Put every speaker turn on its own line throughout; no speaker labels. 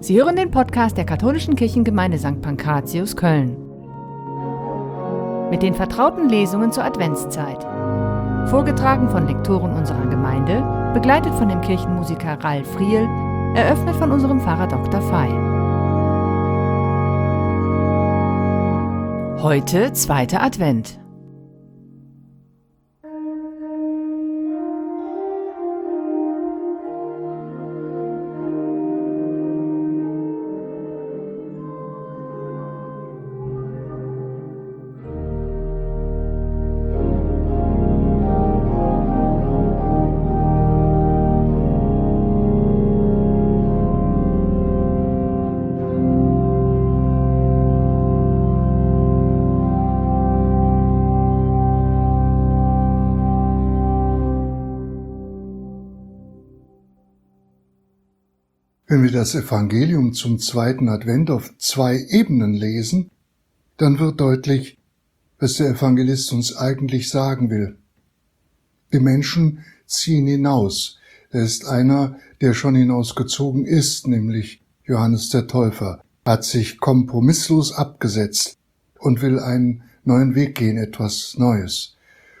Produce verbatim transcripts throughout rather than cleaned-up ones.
Sie hören den Podcast der Katholischen Kirchengemeinde Sankt Pankratius, Köln. Mit den vertrauten Lesungen zur Adventszeit. Vorgetragen von Lektoren unserer Gemeinde, begleitet von dem Kirchenmusiker Ralf Riel, eröffnet von unserem Pfarrer Doktor Fey. Heute zweiter Advent.
Wenn wir das Evangelium zum zweiten Advent auf zwei Ebenen lesen, dann wird deutlich, was der Evangelist uns eigentlich sagen will. Die Menschen ziehen hinaus. Er ist einer, der schon hinausgezogen ist, nämlich Johannes der Täufer, hat sich kompromisslos abgesetzt und will einen neuen Weg gehen, etwas Neues.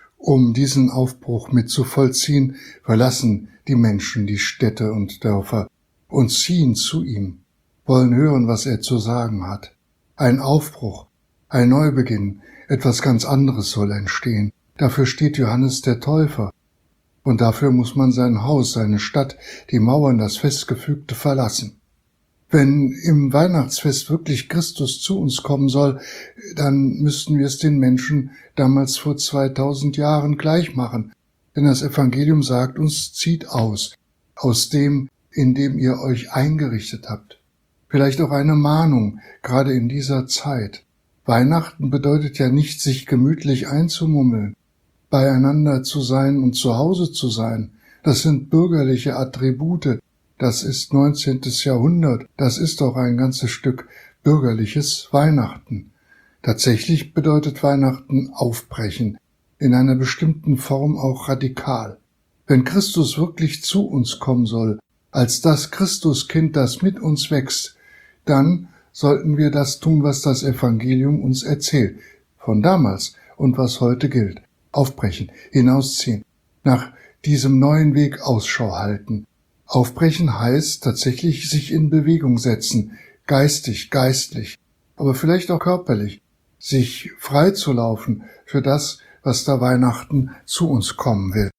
Um diesen Aufbruch mit zu vollziehen, verlassen die Menschen die Städte und Dörfer und ziehen zu ihm, wollen hören, was er zu sagen hat. Ein Aufbruch, ein Neubeginn, etwas ganz anderes soll entstehen. Dafür steht Johannes der Täufer. Und dafür muss man sein Haus, seine Stadt, die Mauern, das Festgefügte verlassen. Wenn im Weihnachtsfest wirklich Christus zu uns kommen soll, dann müssten wir es den Menschen damals vor zweitausend Jahren gleich machen. Denn das Evangelium sagt uns, zieht aus, aus dem, in dem ihr euch eingerichtet habt. Vielleicht auch eine Mahnung, gerade in dieser Zeit. Weihnachten bedeutet ja nicht, sich gemütlich einzumummeln, beieinander zu sein und zu Hause zu sein. Das sind bürgerliche Attribute. Das ist neunzehntes Jahrhundert. Das ist auch ein ganzes Stück bürgerliches Weihnachten. Tatsächlich bedeutet Weihnachten aufbrechen, in einer bestimmten Form auch radikal. Wenn Christus wirklich zu uns kommen soll, als das Christuskind, das mit uns wächst, dann sollten wir das tun, was das Evangelium uns erzählt, von damals und was heute gilt. Aufbrechen, hinausziehen, nach diesem neuen Weg Ausschau halten. Aufbrechen heißt tatsächlich sich in Bewegung setzen, geistig, geistlich, aber vielleicht auch körperlich, sich frei zu laufen für das, was da Weihnachten zu uns kommen will.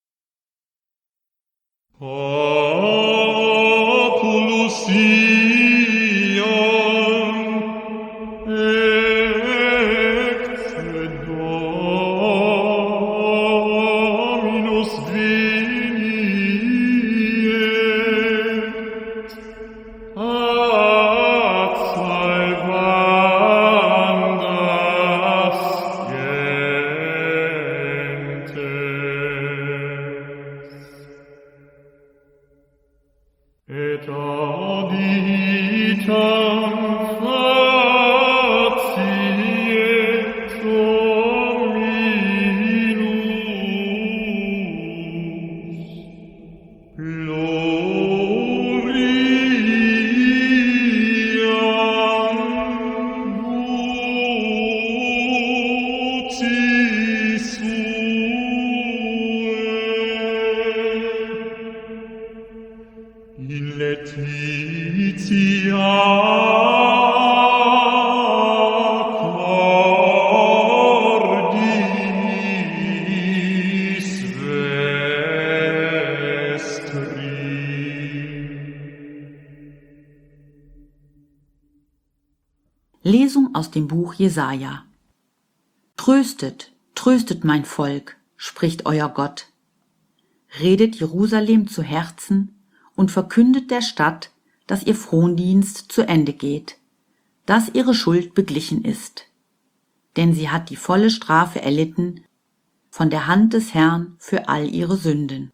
Lesung aus dem Buch Jesaja. Tröstet, tröstet mein Volk, spricht euer Gott. Redet Jerusalem zu Herzen und verkündet der Stadt, dass ihr Frondienst zu Ende geht, dass ihre Schuld beglichen ist. Denn sie hat die volle Strafe erlitten von der Hand des Herrn für all ihre Sünden.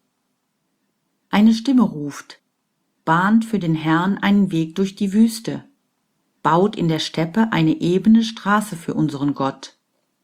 Eine Stimme ruft, bahnt für den Herrn einen Weg durch die Wüste, baut in der Steppe eine ebene Straße für unseren Gott.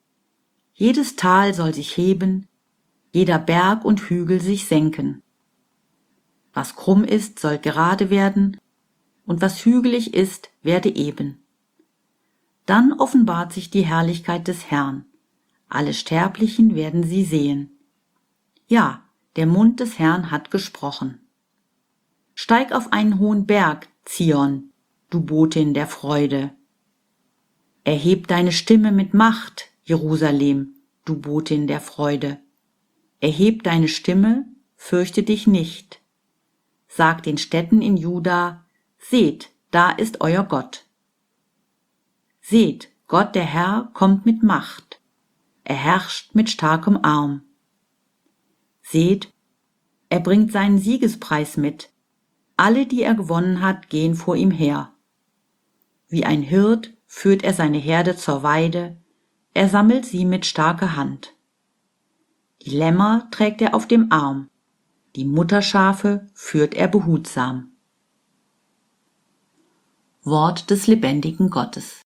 Jedes Tal soll sich heben, jeder Berg und Hügel sich senken. Was krumm ist, soll gerade werden, und was hügelig ist, werde eben. Dann offenbart sich die Herrlichkeit des Herrn. Alle Sterblichen werden sie sehen. Ja, der Mund des Herrn hat gesprochen. Steig auf einen hohen Berg, Zion, du Botin der Freude. Erheb deine Stimme mit Macht, Jerusalem, du Botin der Freude. Erheb deine Stimme, fürchte dich nicht. Sag den Städten in Juda, seht, da ist euer Gott. Seht, Gott der Herr kommt mit Macht. Er herrscht mit starkem Arm. Seht, er bringt seinen Siegespreis mit. Alle, die er gewonnen hat, gehen vor ihm her. Wie ein Hirt führt er seine Herde zur Weide, er sammelt sie mit starker Hand. Die Lämmer trägt er auf dem Arm, die Mutterschafe führt er behutsam. Wort des lebendigen Gottes.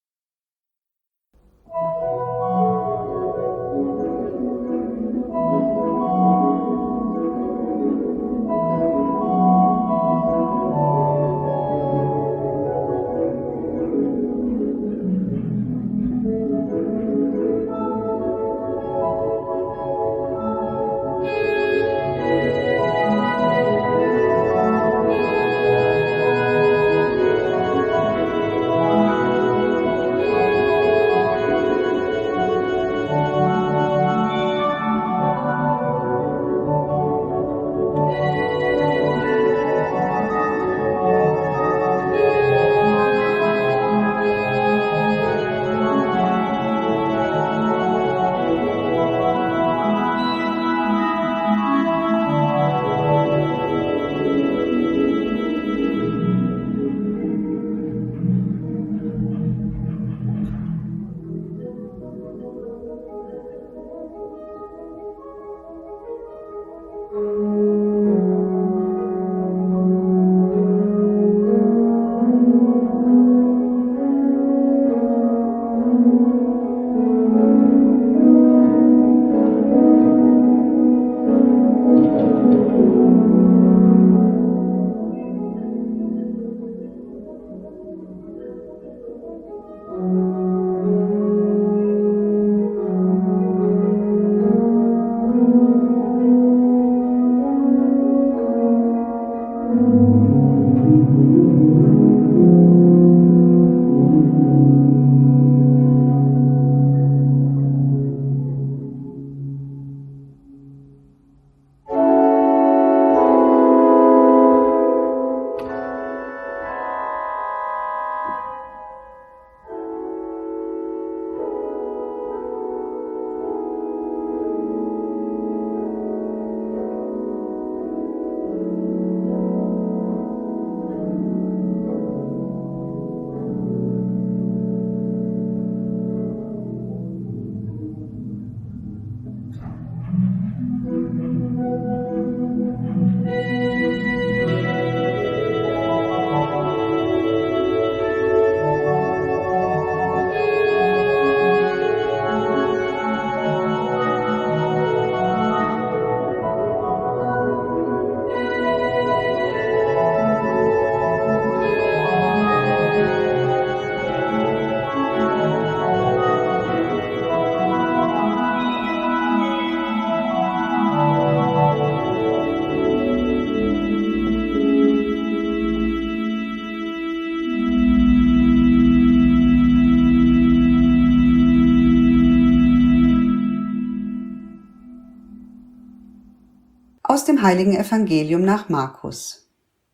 Aus dem Heiligen Evangelium nach Markus.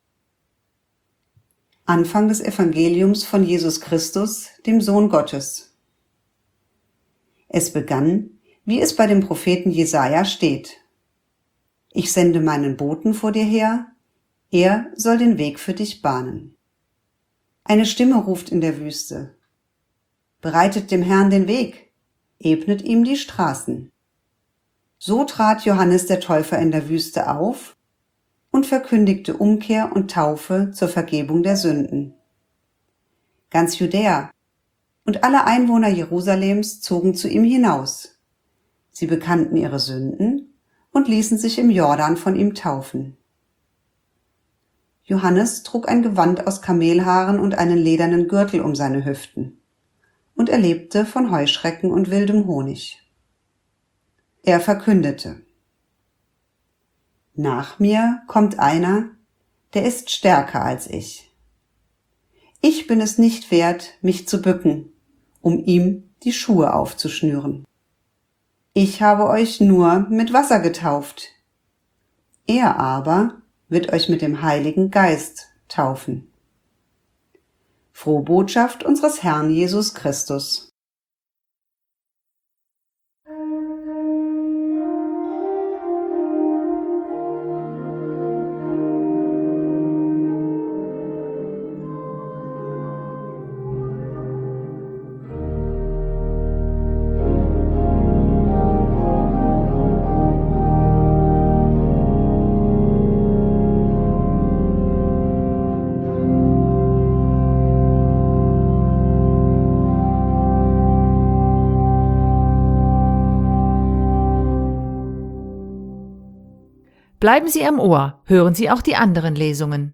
Anfang des Evangeliums von Jesus Christus, dem Sohn Gottes. Es begann, wie es bei dem Propheten Jesaja steht: Ich sende meinen Boten vor dir her, er soll den Weg für dich bahnen. Eine Stimme ruft in der Wüste: Bereitet dem Herrn den Weg, ebnet ihm die Straßen. So trat Johannes der Täufer in der Wüste auf und verkündigte Umkehr und Taufe zur Vergebung der Sünden. Ganz Judäa und alle Einwohner Jerusalems zogen zu ihm hinaus. Sie bekannten ihre Sünden und ließen sich im Jordan von ihm taufen. Johannes trug ein Gewand aus Kamelhaaren und einen ledernen Gürtel um seine Hüften. Und er lebte von Heuschrecken und wildem Honig. Er verkündete: Nach mir kommt einer, der ist stärker als ich. Ich bin es nicht wert, mich zu bücken, um ihm die Schuhe aufzuschnüren. Ich habe euch nur mit Wasser getauft. Er aber wird euch mit dem Heiligen Geist taufen. Frohe Botschaft unseres Herrn Jesus Christus.
Bleiben Sie am Ohr, hören Sie auch die anderen Lesungen.